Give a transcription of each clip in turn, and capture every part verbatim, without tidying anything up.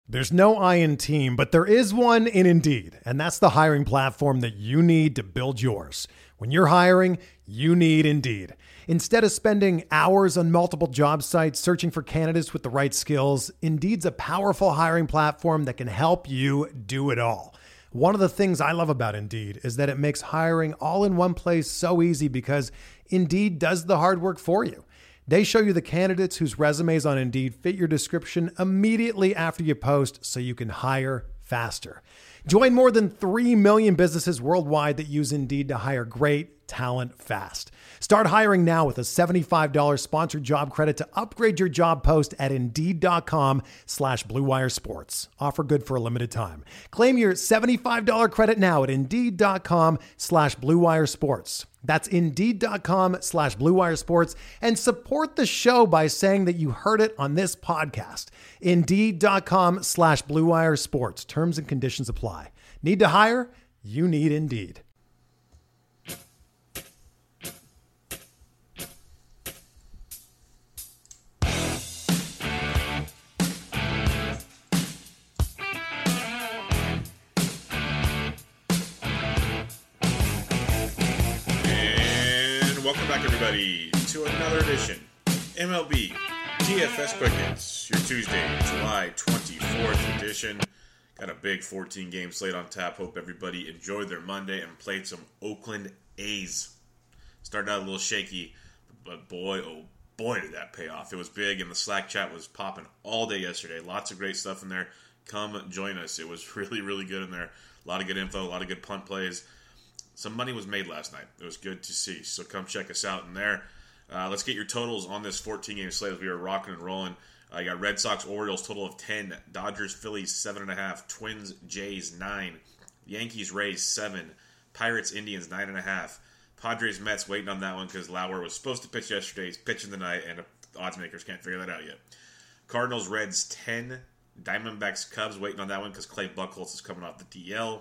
There's no I in team, but there is one in Indeed, and that's the hiring platform that you need to build yours. When you're hiring, you need Indeed. Instead of spending hours on multiple job sites searching for candidates with the right skills, Indeed's a powerful hiring platform that can help you do it all. One of the things I love about Indeed is that it makes hiring all in one place so easy because Indeed does the hard work for you. They show you the candidates whose resumes on Indeed fit your description immediately after you post so you can hire faster. Join more than three million businesses worldwide that use Indeed to hire great talent fast. Start hiring now with a seventy-five dollars sponsored job credit to upgrade your job post at Indeed.com slash Blue Wire Sports. Offer good for a limited time. Claim your seventy-five dollars credit now at Indeed.com slash Blue Wire Sports. That's Indeed.com slash Blue Wire Sports, and support the show by saying that you heard it on this podcast. Indeed.com slash Blue Wire Sports. Terms and conditions apply. Need to hire? You need Indeed. Welcome back, everybody, to another edition M L B D F S Quick Hits, your Tuesday, July twenty-fourth edition. Got a big fourteen-game slate on tap. Hope everybody enjoyed their Monday and played some Oakland A's. Started out a little shaky, but boy, oh boy, did that pay off. It was big, and the Slack chat was popping all day yesterday. Lots of great stuff in there. Come join us. It was really, really good in there. A lot of good info, a lot of good punt plays. Some money was made last night. It was good to see. So come check us out in there. Uh, let's get your totals on this fourteen-game slate as we are rocking and rolling. Uh, you got Red Sox, Orioles, total of ten. Dodgers, Phillies, seven point five. Twins, Jays, nine. Yankees, Rays, seven. Pirates, Indians, nine point five. Padres, Mets, waiting on that one because Lauer was supposed to pitch yesterday. He's pitching tonight, and the odds makers can't figure that out yet. Cardinals, Reds, ten. Diamondbacks, Cubs, waiting on that one because Clay Buchholz is coming off the D L.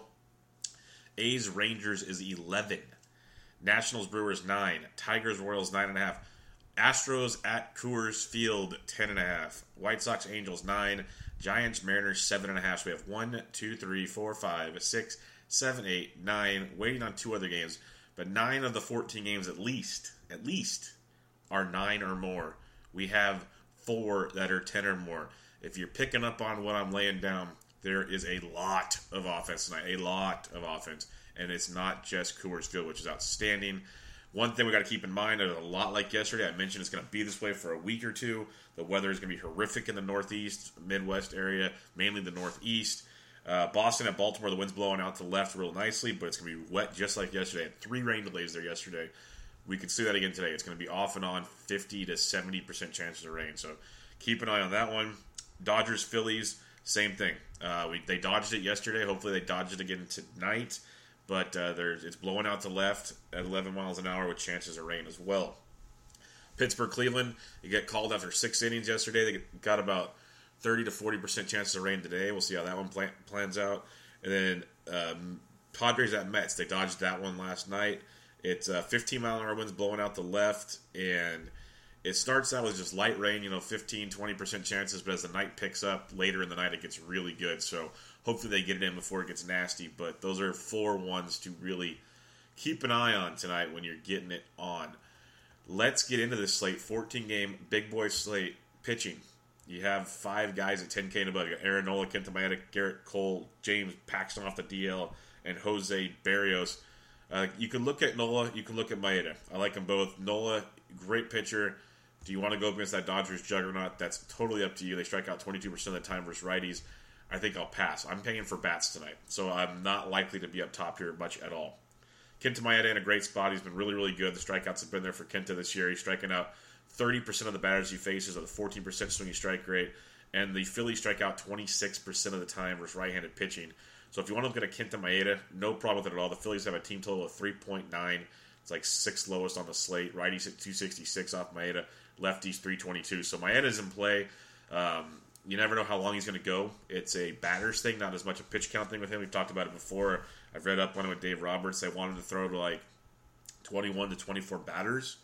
A's, Rangers is eleven. Nationals, Brewers, nine. Tigers, Royals, nine point five. Astros at Coors Field, ten point five. White Sox, Angels, nine. Giants, Mariners, seven point five. So we have one, two, three, four, five, six, seven, eight, nine. Waiting on two other games. But nine of the fourteen games at least, at least, are nine or more. We have four that are ten or more. If you're picking up on what I'm laying down, there is a lot of offense tonight, a lot of offense, and it's not just Coors Field, which is outstanding. One thing we got to keep in mind, is a lot like yesterday, I mentioned it's going to be this way for a week or two. The weather is going to be horrific in the Northeast, Midwest area, mainly the Northeast. Uh, Boston at Baltimore, the wind's blowing out to the left real nicely, but it's going to be wet just like yesterday. Had three rain delays there yesterday. We could see that again today. It's going to be off and on, fifty to seventy percent chances of rain. So keep an eye on that one. Dodgers, Phillies, same thing. Uh, we, they dodged it yesterday. Hopefully they dodge it again tonight. But uh, it's blowing out to left at eleven miles an hour with chances of rain as well. Pittsburgh, Cleveland, you get called after six innings yesterday. They got about thirty to forty percent chances of rain today. We'll see how that one plan, plans out. And then um, Padres at Mets. They dodged that one last night. It's uh, fifteen mile an hour winds blowing out to left. And it starts out with just light rain, you know, fifteen, twenty percent chances. But as the night picks up, later in the night, it gets really good. So hopefully they get it in before it gets nasty. But those are four ones to really keep an eye on tonight when you're getting it on. Let's get into this slate. fourteen-game big boy slate pitching. You have five guys at ten K and above. You got Aaron Nola, Kenta Maeda, Garrett Cole, James Paxton off the D L, and Jose Barrios. Uh, you can look at Nola. You can look at Maeda. I like them both. Nola, great pitcher. Do you want to go against that Dodgers juggernaut? That's totally up to you. They strike out twenty-two percent of the time versus righties. I think I'll pass. I'm paying for bats tonight, so I'm not likely to be up top here much at all. Kenta Maeda in a great spot. He's been really, really good. The strikeouts have been there for Kenta this year. He's striking out thirty percent of the batters he faces with a fourteen percent swinging strike rate. And the Phillies strike out twenty-six percent of the time versus right-handed pitching. So if you want to look at a Kenta Maeda, no problem with it at all. The Phillies have a team total of three point nine. It's like sixth lowest on the slate. Righties at two sixty-six off Maeda. Lefties three twenty-two. So Maeda's in play. Um, you never know how long he's going to go. It's a batter's thing, not as much a pitch count thing with him. We've talked about it before. I've read up on it with Dave Roberts. They wanted to throw to like twenty-one to twenty-four batters.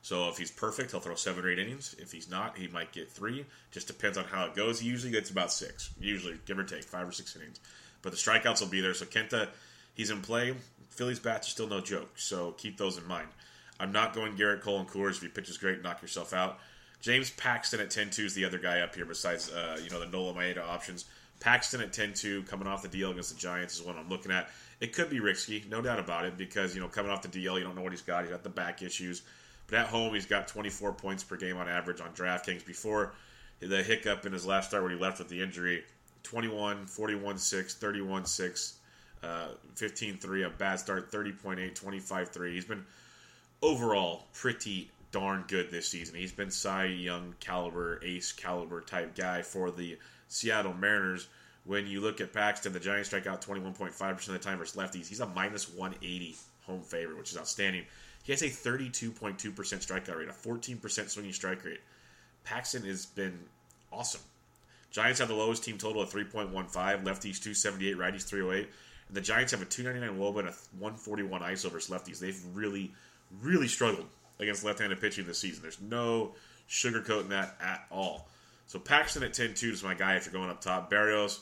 So if he's perfect, he'll throw seven or eight innings. If he's not, he might get three. Just depends on how it goes. He usually gets about six. Usually, give or take, five or six innings. But the strikeouts will be there. So Kenta, he's in play. Phillies bats are still no joke. So keep those in mind. I'm not going Garrett Cole and Coors. If he pitches great, knock yourself out. James Paxton at ten two is the other guy up here besides uh, you know the Nola Maeda options. Paxton at ten two, coming off the D L against the Giants, is what I'm looking at. It could be risky, no doubt about it, because you know coming off the D L, you don't know what he's got. He's got the back issues. But at home, he's got twenty-four points per game on average on DraftKings. Before the hiccup in his last start when he left with the injury, twenty-one, forty-one six, thirty-one six, uh, fifteen three, a bad start, thirty point eight, twenty-five three. He's been overall pretty darn good this season. He's been Cy Young caliber, ace caliber type guy for the Seattle Mariners. When you look at Paxton, the Giants strike out twenty-one point five percent of the time versus lefties. He's a minus one eighty home favorite, which is outstanding. He has a thirty-two point two percent strikeout rate, a fourteen percent swinging strike rate. Paxton has been awesome. Giants have the lowest team total at three point one five, lefties two seventy-eight, righties three oh eight. And the Giants have a two ninety-nine W O B A and a one forty-one I S O versus lefties. They've really, really struggled against left-handed pitching this season. There's no sugarcoating that at all. So Paxton at ten two is my guy if you're going up top. Berrios,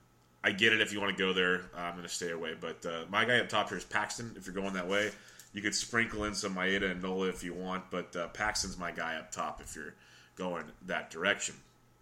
I get it if you want to go there. I'm going to stay away. But uh, my guy up top here is Paxton if you're going that way. You could sprinkle in some Maeda and Nola if you want, but uh, Paxton's my guy up top if you're going that direction.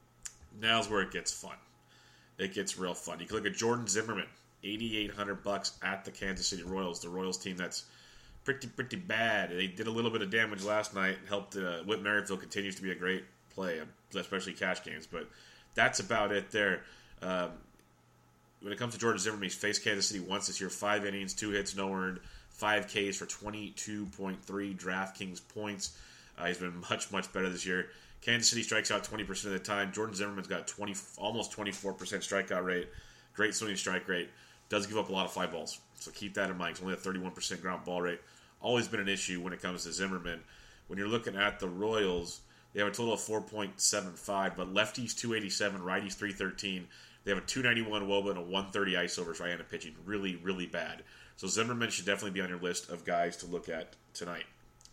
Now's where it gets fun. It gets real fun. You can look at Jordan Zimmermann, eighty-eight hundred bucks at the Kansas City Royals, the Royals team that's pretty, pretty bad. They did a little bit of damage last night, helped uh, Whit Merrifield continues to be a great play, especially cash games, but that's about it there. Um, when it comes to Jordan Zimmermann, he's faced Kansas City once this year, five innings, two hits, no earned, five Ks for twenty-two point three DraftKings points. Uh, he's been much, much better this year. Kansas City strikes out twenty percent of the time. Jordan Zimmermann's got twenty, almost twenty-four percent strikeout rate. Great swinging strike rate. Does give up a lot of fly balls, so keep that in mind. It's only a thirty-one percent ground ball rate. Always been an issue when it comes to Zimmermann. When you're looking at the Royals, they have a total of four point seven five, but lefties two eighty-seven, righties three thirteen. They have a two ninety-one W O B A and a one thirty I S O versus right-handed pitching. Really, really bad. So Zimmermann should definitely be on your list of guys to look at tonight.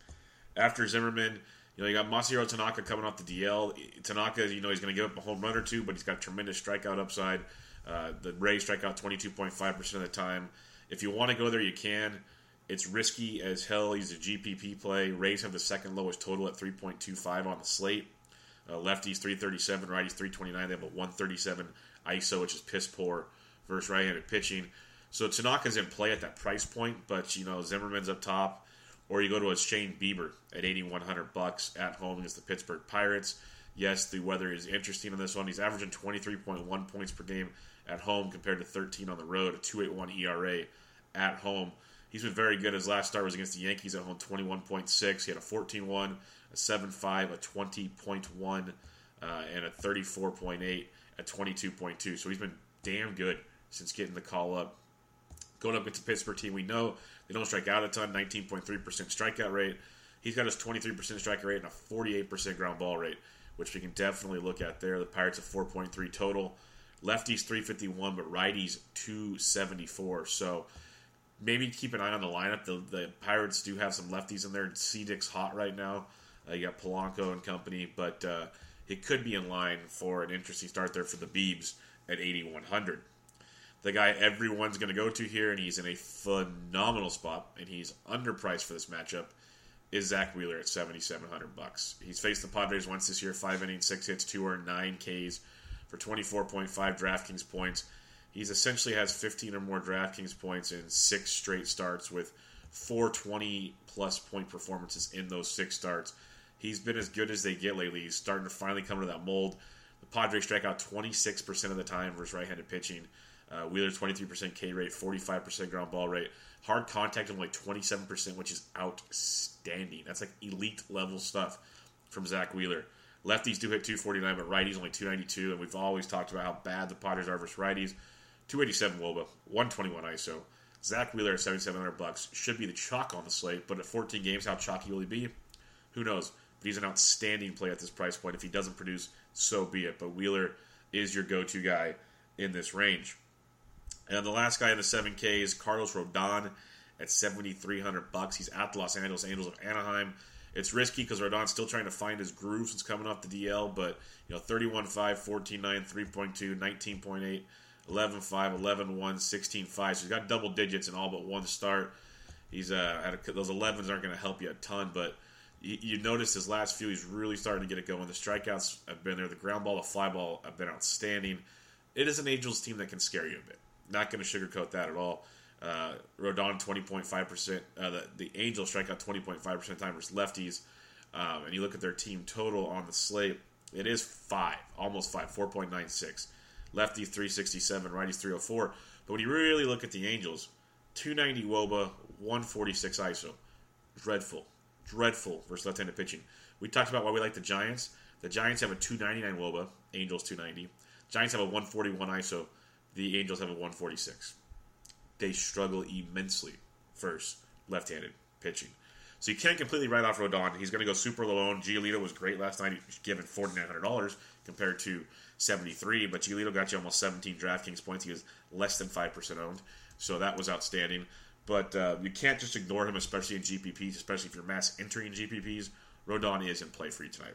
After Zimmermann, you know, you got Masahiro Tanaka coming off the D L. Tanaka, you know, he's going to give up a home run or two, but he's got tremendous strikeout upside. Uh, the Rays strike out twenty-two point five percent of the time. If you want to go there, you can. It's risky as hell. He's a G P P play. Rays have the second lowest total at three point two five on the slate. Uh, lefties three thirty-seven, righties three twenty-nine. They have a one thirty-seven I S O, which is piss poor versus right-handed pitching. So Tanaka's in play at that price point, but you know Zimmermann's up top. Or you go to a Shane Bieber at eighty-one hundred bucks at home against the Pittsburgh Pirates. Yes, the weather is interesting on this one. He's averaging twenty-three point one points per game at home compared to thirteen on the road, a two point eight one E R A at home. He's been very good. His last start was against the Yankees at home, twenty-one point six. He had a fourteen one, a seven five, a twenty point one, uh, and a thirty-four point eight at twenty-two point two. So he's been damn good since getting the call up. Going up against the Pittsburgh team, we know they don't strike out a ton, nineteen point three percent strikeout rate. He's got his twenty-three percent strikeout rate and a forty-eight percent ground ball rate, which we can definitely look at there. The Pirates have four point three total. Lefties three fifty-one, but righties two seventy-four. So maybe keep an eye on the lineup. The, the Pirates do have some lefties in there. C-Dick's hot right now. Uh, you got Polanco and company, but uh, it could be in line for an interesting start there for the Beebs at eighty-one hundred. The guy everyone's going to go to here, and he's in a phenomenal spot, and he's underpriced for this matchup, is Zach Wheeler at seventy-seven hundred bucks. He's faced the Padres once this year, five innings, six hits, two earned, nine Ks for twenty-four point five DraftKings points. He's essentially has fifteen or more DraftKings points in six straight starts with four twenty-plus point performances in those six starts. He's been as good as they get lately. He's starting to finally come to that mold. The Padres strike out twenty-six percent of the time versus right-handed pitching. Uh, Wheeler's twenty-three percent K rate, forty-five percent ground ball rate. Hard contact of like twenty-seven percent, which is outstanding. That's like elite level stuff from Zach Wheeler. Lefties do hit two forty-nine, but righties only two ninety-two, and we've always talked about how bad the Padres are versus righties. two eighty-seven W O B A, one twenty-one I S O. Zach Wheeler at seventy-seven hundred bucks should be the chalk on the slate, but at fourteen games, how chalky will he be? Who knows? But he's an outstanding play at this price point. If he doesn't produce, so be it. But Wheeler is your go-to guy in this range. And the last guy in the seven K is Carlos Rodon at seventy-three hundred bucks. He's at the Los Angeles Angels of Anaheim. It's risky because Rodon's still trying to find his groove since coming off the D L, but you know, thirty-one five, fourteen nine, three point two, nineteen point eight, eleven five, eleven one, sixteen five. So he's got double digits in all but one start. He's uh, at a, those elevens aren't going to help you a ton, but you, you notice his last few, he's really starting to get it going. The strikeouts have been there. The ground ball, the fly ball have been outstanding. It is an Angels team that can scare you a bit. Not going to sugarcoat that at all. Uh, Rodon, twenty point five percent. Uh, the, the Angels strike out twenty point five percent of the time versus lefties. Um, and you look at their team total on the slate, it is five, almost five, four point nine six. Lefties, three sixty-seven, righties, three oh four. But when you really look at the Angels, two ninety W O B A, one forty-six I S O. Dreadful. Dreadful versus left-handed pitching. We talked about why we like the Giants. The Giants have a two ninety-nine W O B A, Angels two ninety. Giants have a one forty-one I S O. The Angels have a one forty-six. They struggle immensely versus left-handed pitching. So you can't completely write off Rodon. He's going to go super low owned. Giolito was great last night. He was given four thousand nine hundred dollars compared to seventy-three, but Giolito got you almost seventeen DraftKings points. He was less than five percent owned, so that was outstanding. But uh, you can't just ignore him, especially in G P Ps, especially if you're mass entering G P Ps. Rodon is in play for you tonight.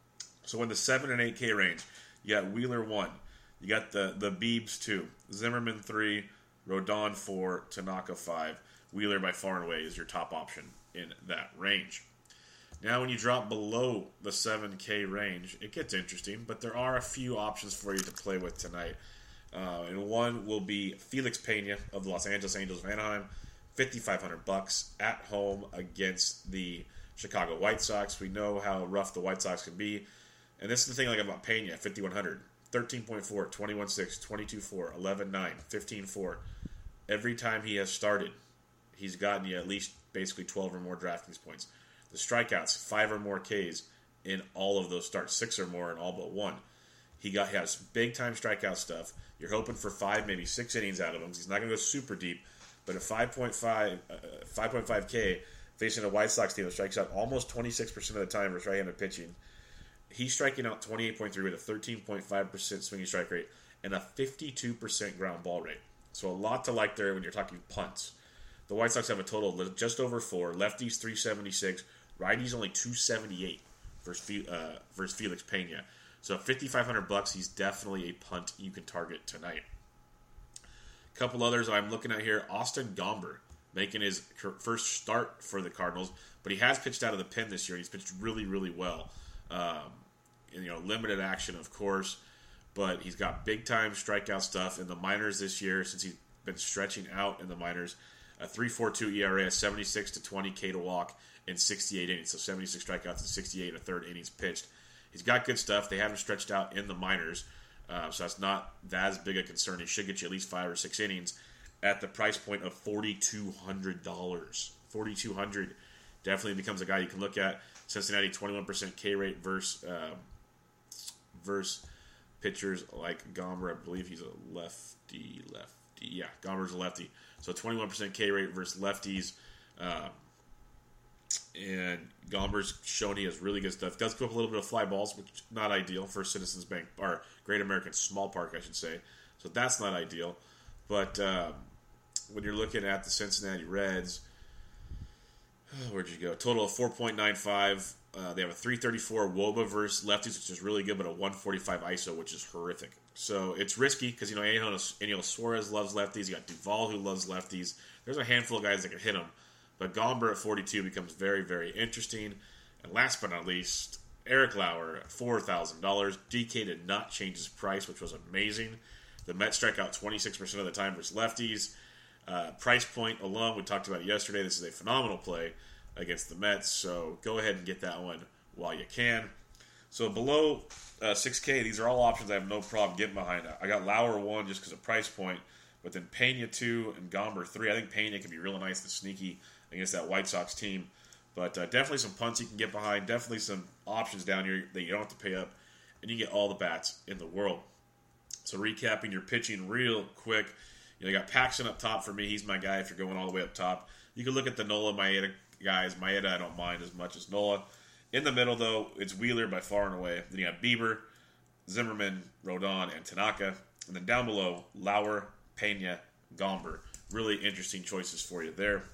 So in the seven and eight K range, you got Wheeler one. You got the, the Biebs two. Zimmerman three. Rodon four. Tanaka five. Wheeler by far and away is your top option in that range. Now when you drop below the seven K range, it gets interesting, but there are a few options for you to play with tonight. Uh, and one will be Felix Pena of the Los Angeles Angels of Anaheim, fifty-five hundred bucks at home against the Chicago White Sox. We know how rough the White Sox can be, and this is the thing I like about Pena, fifty-one hundred, thirteen point four, twenty-one six, twenty-two four, eleven nine, fifteen four. Every time he has started, he's gotten you at least basically twelve or more DraftKings points. The strikeouts, five or more Ks in all of those starts, six or more in all but one. He got he has big time strikeout stuff. You're hoping for five, maybe six innings out of him. He's not going to go super deep, but at five point five, uh, five point five K facing a White Sox team that strikes out almost twenty-six percent of the time versus right-handed pitching, he's striking out twenty-eight point three with a thirteen point five percent swinging strike rate and a fifty-two percent ground ball rate. So a lot to like there when you're talking punts. The White Sox have a total of just over four. Lefties three seventy-six. Righties only two seventy-eight versus, uh, versus Felix Pena. So fifty-five hundred bucks, he's definitely a punt you can target tonight. A couple others I'm looking at here. Austin Gomber making his first start for the Cardinals, but he has pitched out of the pen this year. He's pitched really, really well. Um, and, you know, limited action, of course, but he's got big-time strikeout stuff in the minors this year since he's been stretching out in the minors. A three point four two E R A, a seventy-six to twenty K to walk in sixty-eight innings. So seventy-six strikeouts and sixty-eight and a third innings pitched. He's got good stuff. They have him stretched out in the minors, uh, so that's not that as big a concern. He should get you at least five or six innings at the price point of forty-two hundred dollars. forty-two hundred dollars definitely becomes a guy you can look at. Cincinnati, twenty-one percent K rate versus, uh, versus pitchers like Gomber. I believe he's a lefty, lefty. Yeah, Gomber's a lefty. So twenty-one percent K rate versus lefties. Uh, and Gomber's shown he has really good stuff. Does give up a little bit of fly balls, which is not ideal for Citizens Bank, or Great American Small Park, I should say. So that's not ideal. But um, when you're looking at the Cincinnati Reds, oh, where'd you go? Total of four point nine five. Uh, they have a three thirty-four W O B A versus lefties, which is really good, but a one forty-five I S O, which is horrific. So it's risky because, you know, Angel Suarez loves lefties. You got Duvall, who loves lefties. There's a handful of guys that can hit them. But Gomber at forty-two becomes very, very interesting. And last but not least, Eric Lauer at four thousand dollars. D K did not change his price, which was amazing. The Mets strike out twenty-six percent of the time versus lefties. Uh, price point alone, we talked about it yesterday. This is a phenomenal play against the Mets. So go ahead and get that one while you can. So below uh, six K, these are all options I have no problem getting behind. I got Lauer one just because of price point. But then Pena two and Gomber three. I think Pena can be real nice and sneaky against that White Sox team. But uh, definitely some punts you can get behind. Definitely some options down here that you don't have to pay up. And you get all the bats in the world. So recapping your pitching real quick. You know, you got Paxton up top for me. He's my guy if you're going all the way up top. You can look at the Nola Maeda guys. Maeda I don't mind as much as Nola. In the middle, though, it's Wheeler by far and away. Then you have Bieber, Zimmerman, Rodon, and Tanaka. And then down below, Lauer, Pena, Gomber. Really interesting choices for you there.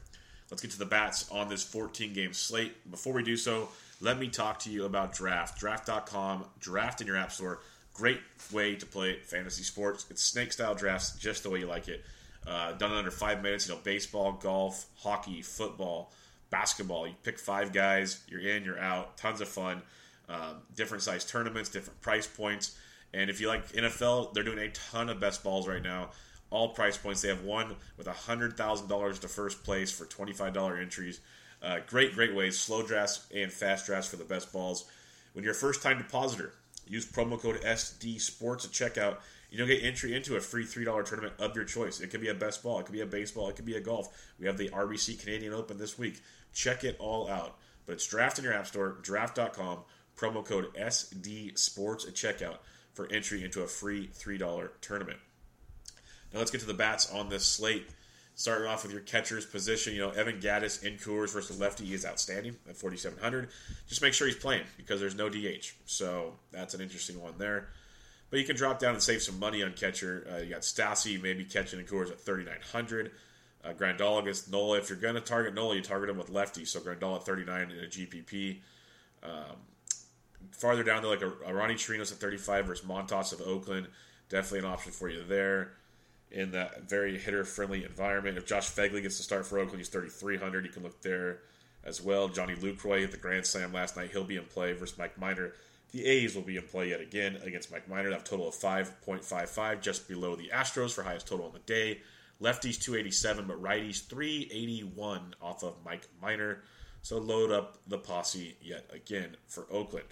let's get to the bats on this fourteen-game slate. Before we do so, let me talk to you about Draft. Draft dot com, Draft in your app store. Great way to play fantasy sports. It's snake-style drafts just the way you like it. Uh, done in under five minutes. You know, baseball, golf, hockey, football, basketball. You pick five guys. You're in, you're out. Tons of fun. Um, different size tournaments, different price points. And if you like N F L, they're doing a ton of best balls right now. All price points. They have one with one hundred thousand dollars to first place for twenty-five dollars entries. Uh, great, great ways. Slow drafts and fast drafts for the best balls. When you're a first-time depositor, use promo code S D Sports at checkout. You'll get entry into a free three dollars tournament of your choice. It could be a best ball. It could be a baseball. It could be a golf. We have the R B C Canadian Open this week. Check it all out. But it's Draft in your app store, draft dot com, promo code S D Sports at checkout for entry into a free three dollars tournament. Now let's get to the bats on this slate. Starting off with your catcher's position, you know, Evan Gattis in Coors versus lefty is outstanding at forty-seven hundred. Just make sure he's playing because there's no D H. So that's an interesting one there. But you can drop down and save some money on catcher. Uh, you got Stassi maybe catching in Coors at thirty-nine hundred. Uh, Grandal against Nola. If you're going to target Nola, you target him with lefty. So Grandal at thirty-nine in a G P P. Um, farther down, though, like a, a Ronnie Chirinos at thirty-five versus Montas of Oakland. Definitely an option for you there in that very hitter-friendly environment. If Josh Phegley gets to start for Oakland, he's thirty-three hundred. You can look there as well. Johnny Lucroy hit the Grand Slam last night. He'll be in play versus Mike Minor. The A's will be in play yet again against Mike Minor. They have a total of five point five five, just below the Astros for highest total on the day. Lefties two eighty-seven, but righties three eighty-one off of Mike Minor. So load up the posse yet again for Oakland.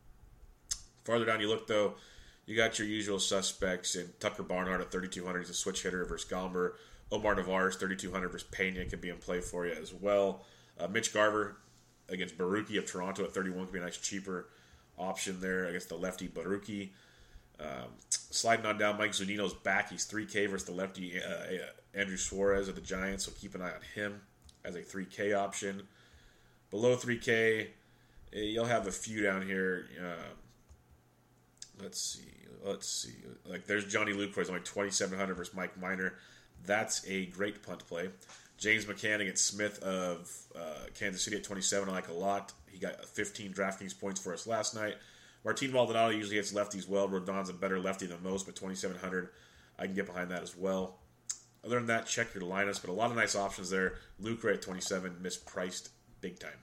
Farther down you look, though, you got your usual suspects in Tucker Barnhart at thirty-two hundred. He's a switch hitter versus Gomber. Omar Narvaez, thirty-two hundred versus Pena, could be in play for you as well. Uh, Mitch Garver against Baruki of Toronto at thirty-one could be a nice cheaper option there against the lefty Baruki. Um, sliding on down, Mike Zunino's back. He's three K versus the lefty uh, Andrew Suarez of the Giants, so keep an eye on him as a three K option. Below three K, you'll have a few down here. Uh, let's see. Let's see. Like there's Johnny Lucroy, he's only twenty-seven hundred versus Mike Minor. That's a great punt play. James McCann against Smith of uh, Kansas City at twenty-seven, I like a lot. He got fifteen DraftKings points for us last night. Martin Maldonado usually hits lefties well. Rodon's a better lefty than most, but twenty-seven hundred, I can get behind that as well. Other than that, check your lineups, but a lot of nice options there. Lucroy at twenty-seven, mispriced big time.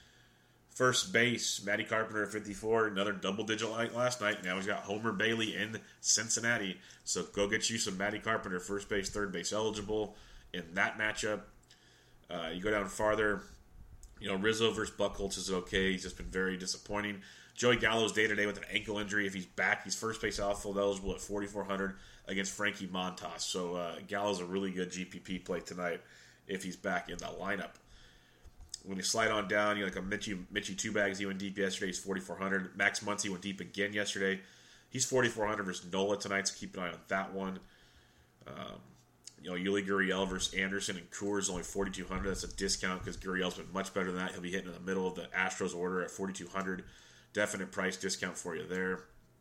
First base, Matty Carpenter at fifty-four, another double-digit light last night. Now he's got Homer Bailey in Cincinnati, so go get you some Matty Carpenter, first base, third base eligible in that matchup. Uh, you go down farther, you know, Rizzo versus Buchholz is okay. He's just been very disappointing. Joey Gallo's day-to-day with an ankle injury. If he's back, he's first base outfield eligible at forty-four hundred against Frankie Montas. So uh, Gallo's a really good G P P play tonight if he's back in the lineup. When you slide on down, you know, like a Mitchie, Mitchie Two Bags, he went deep yesterday. He's forty-four hundred. Max Muncy went deep again yesterday. He's forty-four hundred versus Nola tonight, so keep an eye on that one. Um, you know, Yuli Gurriel versus Anderson and Coors only forty-two hundred. That's a discount because Gurriel's been much better than that. He'll be hitting in the middle of the Astros order at forty-two hundred. Definite price discount for you there.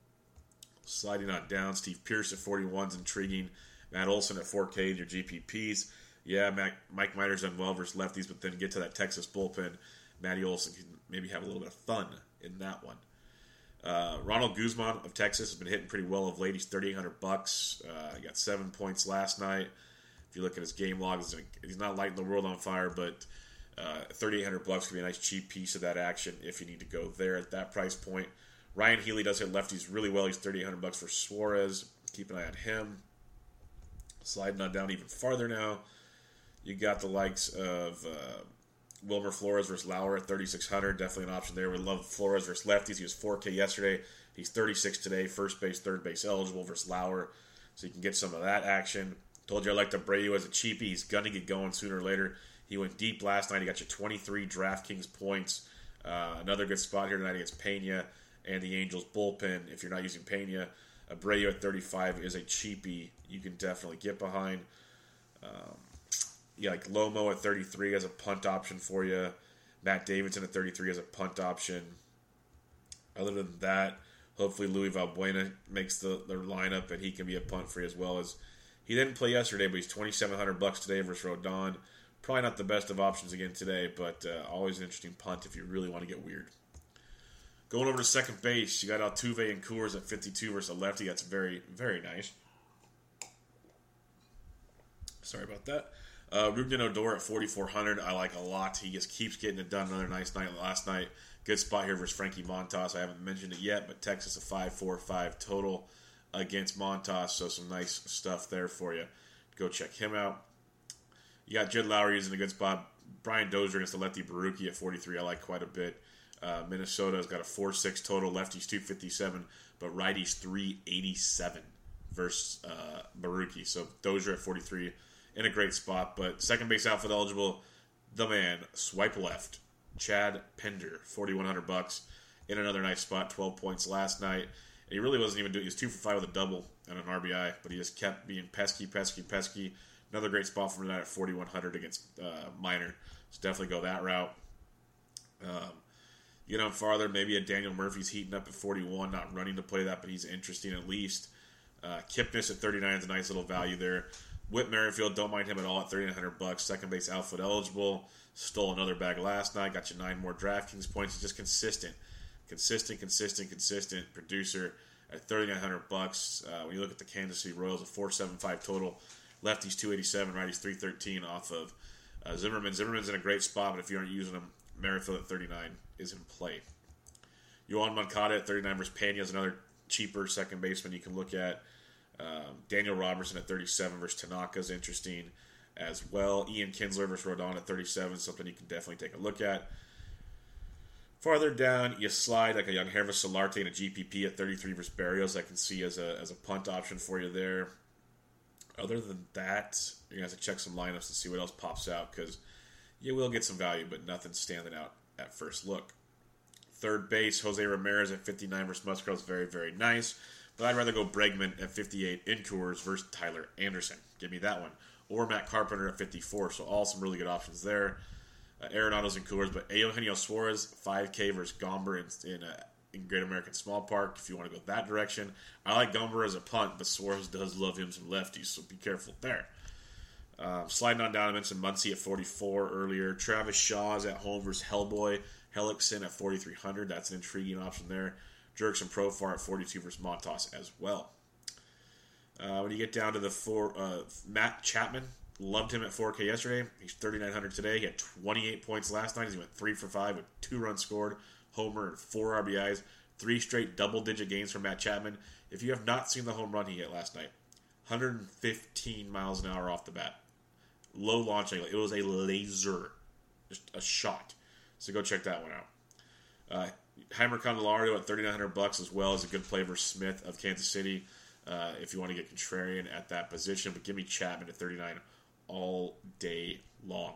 Sliding on down, Steve Pearce at forty-one is intriguing. Matt Olson at four K, your G P Ps. Yeah, Mac, Mike Minor's done well versus lefties, but then get to that Texas bullpen. Matty Olson can maybe have a little bit of fun in that one. Uh, Ronald Guzman of Texas has been hitting pretty well of late. He's thirty-eight hundred bucks. Uh, he got seven points last night. If you look at his game log, he's not lighting the world on fire, but uh, thirty-eight hundred bucks could be a nice cheap piece of that action if you need to go there at that price point. Ryan Healy does hit lefties really well. He's thirty-eight hundred bucks for Suarez. Keep an eye on him. Sliding on down even farther now. You got the likes of uh, Wilmer Flores versus Lauer at thirty-six hundred. Definitely an option there. We love Flores versus lefties. He was four K yesterday. He's thirty-six today. First base, third base eligible versus Lauer. So you can get some of that action. Told you I like Abreu as a cheapie. He's going to get going sooner or later. He went deep last night. He got you twenty-three DraftKings points. Uh, another good spot here tonight against Pena and the Angels bullpen. If you're not using Pena, Abreu at thirty-five is a cheapie you can definitely get behind. Um, Yeah, like Lomo at thirty-three as a punt option for you. Matt Davidson at thirty-three as a punt option. Other than that, hopefully Louis Valbuena makes the, the lineup and he can be a punt for you as well. As he didn't play yesterday, but he's twenty-seven hundred bucks today versus Rodon. Probably not the best of options again today, but uh, always an interesting punt if you really want to get weird. Going over to second base, you got Altuve and Coors at fifty-two versus a lefty. That's very, very nice. Sorry about that. Uh, Rougned Odor at forty-four hundred. I like a lot. He just keeps getting it done. Another nice night last night. Good spot here versus Frankie Montas. I haven't mentioned it yet, but Texas a five four five total against Montas. So some nice stuff there for you. Go check him out. You got Jed Lowry is in a good spot. Brian Dozier against the lefty Baruki at forty-three. I like quite a bit. Uh, Minnesota's got a four six total. Lefties two fifty-seven, but righties three eighty-seven versus uh, Baruki. So Dozier at forty-three in a great spot. But second base outfield eligible, the man, swipe left. Chad Pender, forty-one hundred bucks in another nice spot. twelve points last night. And he really wasn't even doing. He was two for five with a double and an R B I, but he just kept being pesky, pesky, pesky. Another great spot for tonight at forty-one hundred against uh, Minor. So definitely go that route. Um, you know, farther, maybe a Daniel Murphy's heating up at forty-one, not running to play that, but he's interesting at least. Uh, Kipnis at thirty-nine is a nice little value there. Whit Merrifield, don't mind him at all at thirty-nine hundred bucks. Second base outfield eligible. Stole another bag last night. Got you nine more DraftKings points. He's just consistent. Consistent, consistent, consistent producer at thirty-nine hundred bucks. Uh, when you look at the Kansas City Royals, a four seventy-five total. Lefties two eighty-seven, righties three thirteen off of uh, Zimmerman. Zimmerman's in a great spot, but if you aren't using him, Merrifield at thirty-nine is in play. Yohan Moncada at thirty-nine versus Pena is another cheaper second baseman you can look at. Um, Daniel Robertson at thirty-seven versus Tanaka is interesting as well. Ian Kinsler versus Rodon at thirty-seven, something you can definitely take a look at. Farther down, you slide like a young Hervis Solarte and a G P P at thirty-three versus Barrios. I can see as a as a punt option for you there. Other than that, you're going to have to check some lineups to see what else pops out because you will get some value, but nothing standing out at first look. Third base, Jose Ramirez at fifty-nine versus Musgrove is very, very nice. But I'd rather go Bregman at fifty-eight in Coors versus Tyler Anderson. Give me that one. Or Matt Carpenter at fifty-four. So all some really good options there. Uh, Arenado's in Coors, but Eugenio Suarez, five K versus Gomber in, in, uh, in Great American Small Park, if you want to go that direction. I like Gomber as a punt, but Suarez does love him some lefties, so be careful there. Um, sliding on down, I mentioned Muncy at forty-four earlier. Travis Shaw's at home versus Hellboy. Hellickson at forty-three hundred. That's an intriguing option there. Jurickson Profar at forty-two versus Montas as well. Uh, when you get down to the four, uh, Matt Chapman, loved him at four K yesterday. He's thirty-nine hundred today. He had twenty-eight points last night. He went three for five with two runs scored, homer, and four R B Is. Three straight double-digit games from Matt Chapman. If you have not seen the home run he hit last night, one hundred fifteen miles an hour off the bat. Low launch angle. It was a laser. Just a shot. So go check that one out. Uh, Heimer Candelario at thirty-nine hundred bucks as well as a good play versus Smith of Kansas City. Uh, if you want to get contrarian at that position, but give me Chapman at thirty-nine all day long.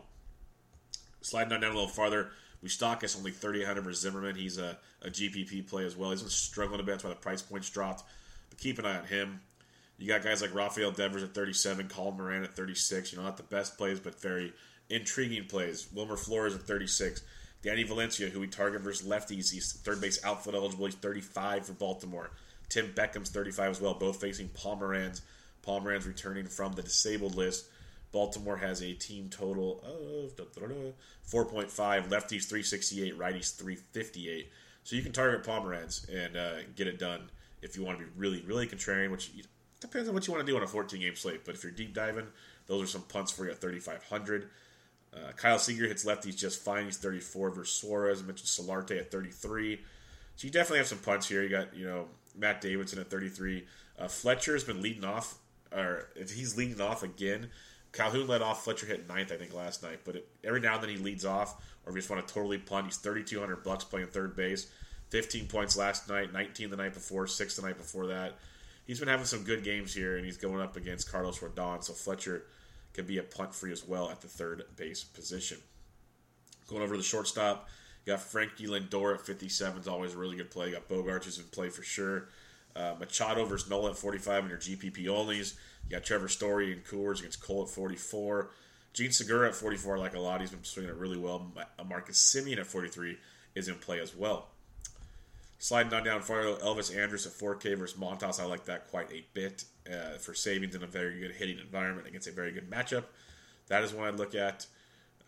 Sliding on down a little farther, Moustakas only thirty-eight hundred versus Zimmerman. He's a, a G P P play as well. He's been struggling a bit. That's why the price points dropped. But keep an eye on him. You got guys like Rafael Devers at thirty-seven, Colin Moran at thirty-six. You know, not the best plays, but very intriguing plays. Wilmer Flores at thirty-six. Danny Valencia, who we target versus lefties. He's third base outfield eligible. He's thirty-five for Baltimore. Tim Beckham's thirty-five as well, both facing Paul Moran's. Paul Moran's returning from the disabled list. Baltimore has a team total of four point five. Lefties three sixty-eight, righties three fifty-eight. So you can target Paul Moran's and uh, get it done if you want to be really, really contrarian, which depends on what you want to do on a fourteen-game slate. But if you're deep diving, those are some punts for you at thirty-five hundred. Uh, Kyle Seager hits lefties just fine. He's thirty-four versus Suarez. I mentioned Solarte at thirty-three. So you definitely have some punts here. You got, you know, Matt Davidson at thirty-three. Uh, Fletcher has been leading off, or if he's leading off again, Calhoun led off. Fletcher hit ninth, I think, last night. But it, every now and then he leads off, or if you just want to totally punt, he's thirty-two hundred bucks playing third base. fifteen points last night, nineteen the night before, six the night before that. He's been having some good games here, and he's going up against Carlos Rodon. So Fletcher can be a punt free as well at the third base position. Going over to the shortstop, you got Frankie Lindor at fifty-seven is always a really good play. You got Bogarts who's in play for sure. Uh, Machado versus Nola at forty-five in your G P P onlys. You got Trevor Story and Coors against Cole at forty-four. Gene Segura at forty-four, I like a lot. He's been swinging it really well. Marcus Semien at forty-three is in play as well. Sliding on down far, Elvis Andrus at four K versus Montas. I like that quite a bit uh, for savings in a very good hitting environment against a very good matchup. That is one I'd look at.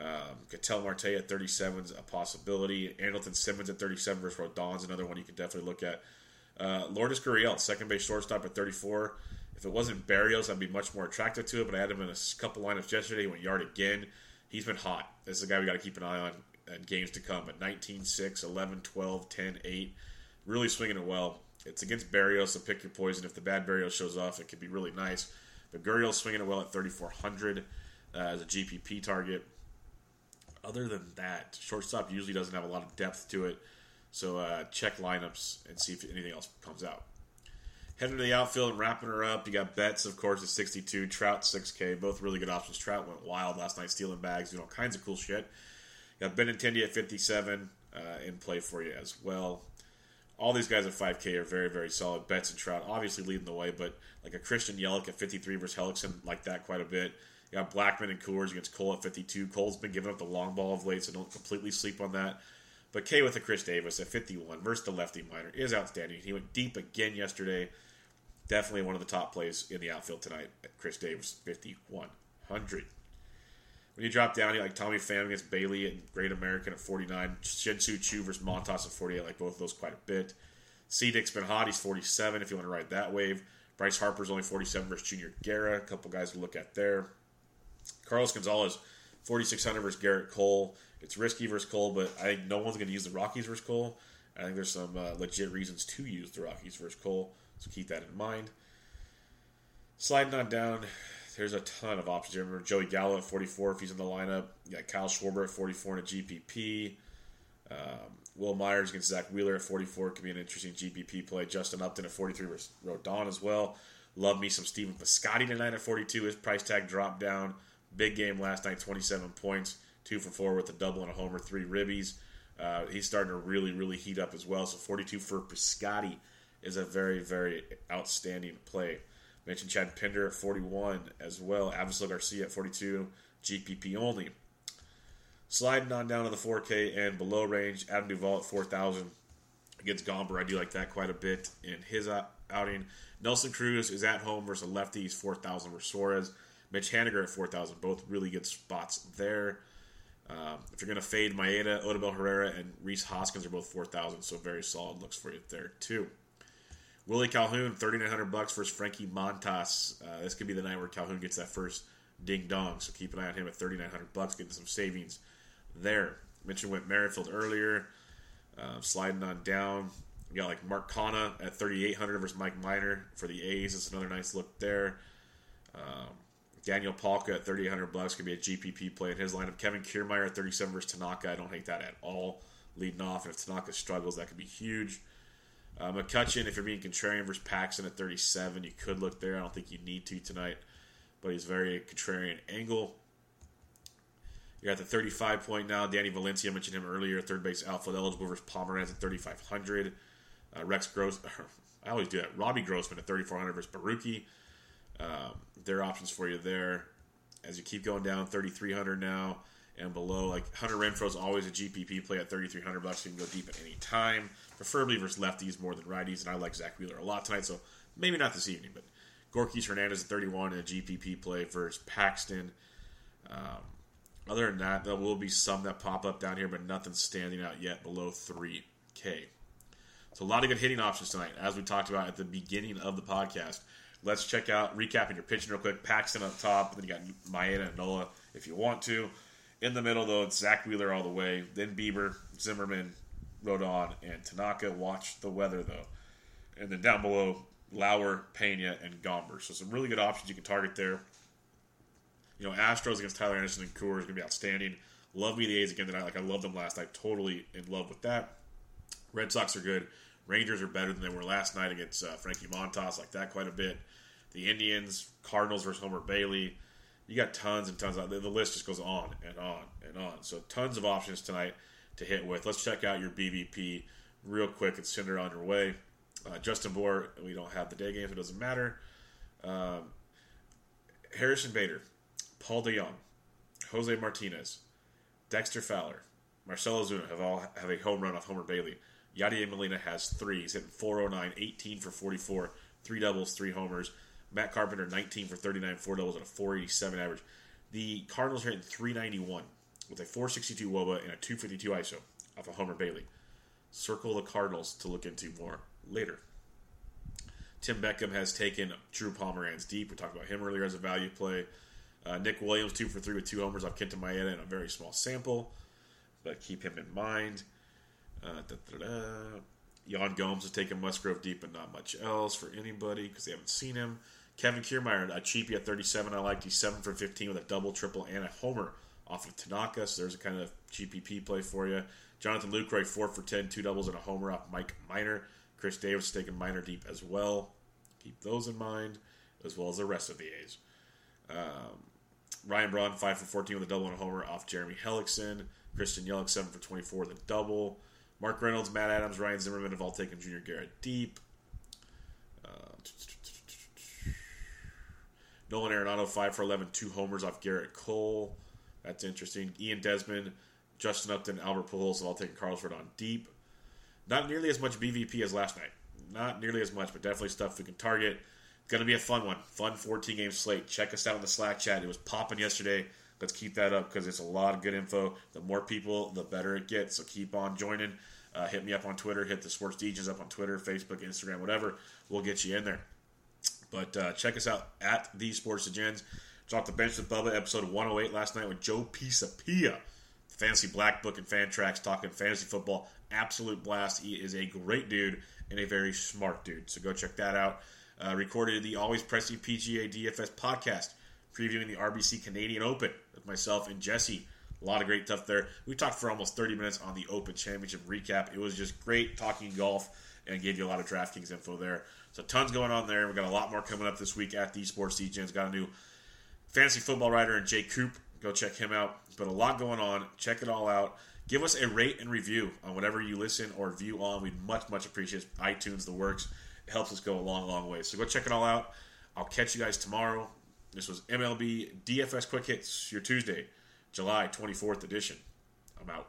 Um, Ketel Marte at thirty-seven is a possibility. Andrelton Simmons at thirty-seven versus Rodon's another one you can definitely look at. Uh, Lourdes Gurriel, second base shortstop at thirty-four. If it wasn't Barrios, I'd be much more attracted to it, but I had him in a couple lineups yesterday. He went yard again. He's been hot. This is a guy we got to keep an eye on in games to come at nineteen six, eleven twelve, ten eight. Really swinging it well. It's against Barrios, so pick your poison. If the bad Barrios shows off, it could be really nice. But Gurriel's swinging it well at thirty-four hundred uh, as a G P P target. Other than that, shortstop usually doesn't have a lot of depth to it. So uh, check lineups and see if anything else comes out. Heading to the outfield and wrapping her up, you got Betts, of course, at sixty-two. Trout, six K. Both really good options. Trout went wild last night, stealing bags, doing all kinds of cool shit. You got Benintendi at fifty-seven uh, in play for you as well. All these guys at five K are very, very solid. Betts and Trout obviously leading the way, but like a Christian Yelich at fifty-three versus Hellickson, like that quite a bit. You got Blackman and Coors against Cole at fifty-two. Cole's been giving up the long ball of late, so don't completely sleep on that. But K with a Chris Davis at fifty-one versus the lefty minor is outstanding. He went deep again yesterday. Definitely one of the top plays in the outfield tonight at Chris Davis, fifty-one hundred. When you drop down, you like Tommy Pham against Bailey and Great American at forty-nine. Shin-Soo Choo versus Montas at forty-eight. I like both of those quite a bit. C-Dick's been hot. He's forty-seven if you want to ride that wave. Bryce Harper's only forty-seven versus Junior Guerra. A couple guys to look at there. Carlos Gonzalez, forty-six hundred versus Garrett Cole. It's risky versus Cole, but I think no one's going to use the Rockies versus Cole. I think there's some uh, legit reasons to use the Rockies versus Cole, so keep that in mind. Sliding on down, there's a ton of options here. Remember Joey Gallo at forty-four if he's in the lineup. You got Kyle Schwarber at forty-four in a G P P. Um, Will Myers against Zach Wheeler at forty-four could be an interesting G P P play. Justin Upton at forty-three versus Rodon as well. Love me some Stephen Piscotty tonight at forty-two. His price tag dropped down. Big game last night, twenty-seven points. Two for four with a double and a homer, three ribbies. Uh, he's starting to really, really heat up as well. So forty-two for Piscotty is a very, very outstanding play. Mentioned Chad Pinder at forty-one as well. Avisel Garcia at forty-two, G P P only. Sliding on down to the four K and below range, Adam Duvall at four thousand against Gomber. I do like that quite a bit in his outing. Nelson Cruz is at home versus a lefty. He's four thousand versus Suarez. Mitch Haniger at four thousand. Both really good spots there. Um, if you're going to fade Maeda, Odubel Herrera, and Reese Hoskins are both four thousand, so very solid looks for you there too. Willie Calhoun, thirty-nine hundred bucks versus Frankie Montas. Uh, this could be the night where Calhoun gets that first ding dong, so keep an eye on him at thirty-nine hundred bucks, getting some savings there. Mentioned Whit Merrifield earlier. Uh, sliding on down, you got like Mark Canha at thirty-eight hundred versus Mike Minor for the A's. It's another nice look there. Um, Daniel Palka at thirty-eight hundred bucks could be a G P P play in his lineup. Kevin Kiermaier at thirty-seven versus Tanaka. I don't hate that at all. Leading off, and if Tanaka struggles, that could be huge. Uh, McCutcheon, if you're being contrarian versus Paxton at thirty-seven, you could look there. I don't think you need to tonight, but he's very contrarian angle. You're at the thirty-five point now. Danny Valencia, I mentioned him earlier, third base outfield eligible versus Pomeranz at thirty-five hundred. Uh, Rex Gross, I always do that. Robbie Grossman at thirty-four hundred versus Baruki. Um, there are options for you there. As you keep going down, thirty-three hundred now and below. Like Hunter Renfroe is always a G P P play at thirty-three hundred bucks. You can go deep at any time, preferably versus lefties more than righties. And I like Zach Wheeler a lot tonight, so maybe not this evening. But Gorkys Hernandez at thirty-one and a G P P play versus Paxton. Um, other than that, there will be some that pop up down here, but nothing standing out yet below three K. So a lot of good hitting options tonight, as we talked about at the beginning of the podcast. Let's check out, recapping your pitching real quick. Paxton up top, then you got Maeda and Nola if you want to. In the middle, though, it's Zach Wheeler all the way. Then Bieber, Zimmerman, Rodon, and Tanaka. Watch the weather, though. And then down below, Lauer, Pena, and Gomber. So some really good options you can target there. You know, Astros against Tyler Anderson and Coors is going to be outstanding. Love me the A's again tonight. Like I loved them last night. Totally in love with that. Red Sox are good. Rangers are better than they were last night against uh, Frankie Montas. Like that quite a bit. The Indians, Cardinals versus Homer Bailey. You got tons and tons of, the list just goes on and on and on. So tons of options tonight to hit with. Let's check out your B V P real quick and send her on your way. Uh, Justin Bour, we don't have the day games, it doesn't matter. Um, Harrison Bader, Paul DeJong, Jose Martinez, Dexter Fowler, Marcell Ozuna have all have a home run off Homer Bailey. Yadier Molina has three. He's hitting four oh nine, eighteen for forty-four, three doubles, three homers. Matt Carpenter, nineteen for thirty-nine, four doubles, and a four eighty-seven average. The Cardinals are hitting three ninety-one with a four sixty-two W O B A and a two fifty-two I S O off of Homer Bailey. Circle the Cardinals to look into more later. Tim Beckham has taken Drew Pomeranz deep. We talked about him earlier as a value play. Uh, Nick Williams, two for three with two homers off Kenta Maeda in a very small sample, but keep him in mind. Uh, da, da, da. Jan Gomes has taken Musgrove deep, but not much else for anybody because they haven't seen him. Kevin Kiermaier, a cheapie at thirty-seven I liked. He's seven for fifteen with a double, triple, and a homer off of Tanaka, so there's a kind of G P P play for you. Jonathan Lucroy, four for ten, two doubles, and a homer off Mike Minor. Chris Davis has taken Minor deep as well. Keep those in mind, as well as the rest of the A's. Um, Ryan Braun, five for fourteen with a double and a homer off Jeremy Hellickson. Christian Yelich, seven for twenty-four with a double. Mark Reynolds, Matt Adams, Ryan Zimmerman have all taken Junior Garrett deep. Uh, Nolan Arenado, five for eleven, two homers off Garrett Cole. That's interesting. Ian Desmond, Justin Upton, Albert Pujols have all taken Carlos Rodon deep. Not nearly as much B V P as last night. Not nearly as much, but definitely stuff we can target. It's going to be a fun one. Fun fourteen-game slate. Check us out in the Slack chat. It was popping yesterday. Let's keep that up because it's a lot of good info. The more people, the better it gets. So keep on joining. Uh, hit me up on Twitter. Hit the Sports D Js up on Twitter, Facebook, Instagram, whatever. We'll get you in there. But uh, check us out at the Sports Degens. Dropped the bench with Bubba, episode one oh eight last night with Joe Pisapia. Fantasy Black Book and Fan Tracks talking fantasy football. Absolute blast. He is a great dude and a very smart dude. So go check that out. Uh, recorded the Always Pressing P G A D F S podcast, previewing the R B C Canadian Open with myself and Jesse. A lot of great stuff there. We talked for almost thirty minutes on the Open Championship recap. It was just great talking golf and gave you a lot of DraftKings info there. So tons going on there. We've got a lot more coming up this week at the Sports D Js. Got a new fantasy football writer in Jay Coop. Go check him out. But a lot going on. Check it all out. Give us a rate and review on whatever you listen or view on. We'd much, much appreciate it. iTunes, the works. It helps us go a long, long way. So go check it all out. I'll catch you guys tomorrow. This was M L B D F S Quick Hits, your Tuesday, July twenty-fourth edition. I'm out.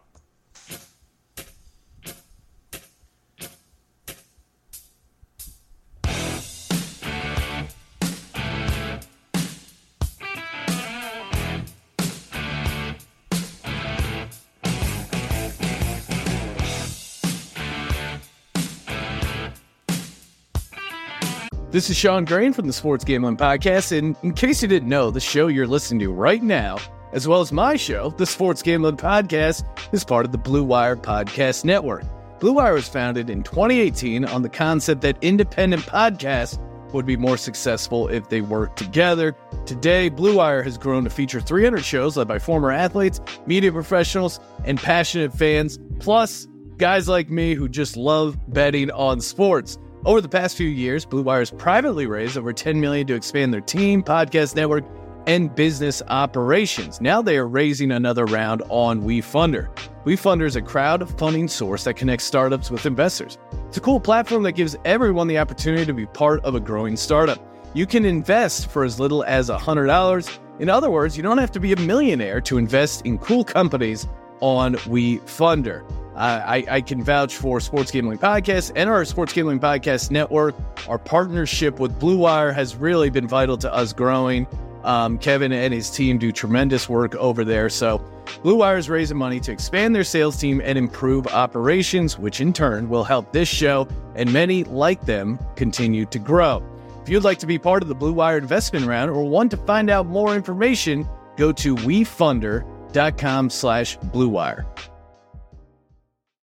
This is Sean Grain from the Sports Gambling Podcast, and in case you didn't know, the show you're listening to right now, as well as my show, the Sports Gambling Podcast, is part of the Blue Wire Podcast Network. Blue Wire was founded in twenty eighteen on the concept that independent podcasts would be more successful if they worked together. Today, Blue Wire has grown to feature three hundred shows led by former athletes, media professionals, and passionate fans, plus guys like me who just love betting on sports. Over the past few years, Blue Wire has privately raised over ten million dollars to expand their team, podcast network, and business operations. Now they are raising another round on WeFunder. WeFunder is a crowdfunding source that connects startups with investors. It's a cool platform that gives everyone the opportunity to be part of a growing startup. You can invest for as little as one hundred dollars. In other words, you don't have to be a millionaire to invest in cool companies on WeFunder. Uh, I, I can vouch for Sports Gambling Podcast and our Sports Gambling Podcast Network. Our partnership with Blue Wire has really been vital to us growing. Um, Kevin and his team do tremendous work over there. So Blue Wire is raising money to expand their sales team and improve operations, which in turn will help this show and many like them continue to grow. If you'd like to be part of the Blue Wire investment round or want to find out more information, go to wefunder.com slash Blue Wire.